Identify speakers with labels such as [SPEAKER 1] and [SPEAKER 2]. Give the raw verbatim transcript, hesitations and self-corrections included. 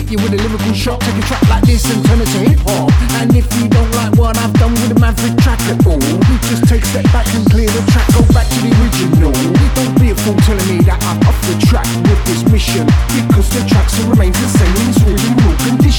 [SPEAKER 1] hit you with a lyrical shot. Take a track like this and turn it to hip hop. And if you don't like what I've done with the Maverick track at all, just take a step back and clear the track, go back to the original. Don't be a fool telling me that I'm off the track with this mission, because the track still remains the same in its original condition.